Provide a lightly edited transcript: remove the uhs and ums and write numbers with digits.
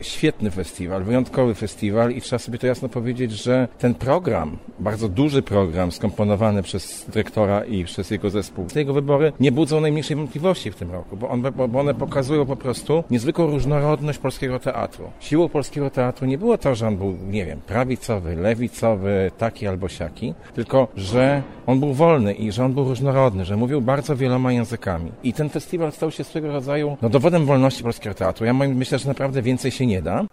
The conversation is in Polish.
świetny festiwal, wyjątkowy festiwal i trzeba sobie to jasno powiedzieć, że ten program, bardzo duży program skomponowany przez dyrektora i przez jego zespół, te jego wybory nie budzą najmniejszej wątpliwości w tym roku, bo one pokazują po prostu niezwykłą różnorodność polskiego teatru. Siłą polskiego teatru nie było to, że on był, nie wiem, prawicowy, lewicowy, taki albo siaki, tylko że on był wolny i że on był różnorodny, że mówił bardzo wieloma językami. I ten festiwal stał się swego rodzaju dowodem wolności polskiego teatru. Ja myślę, że naprawdę więcej się nie da.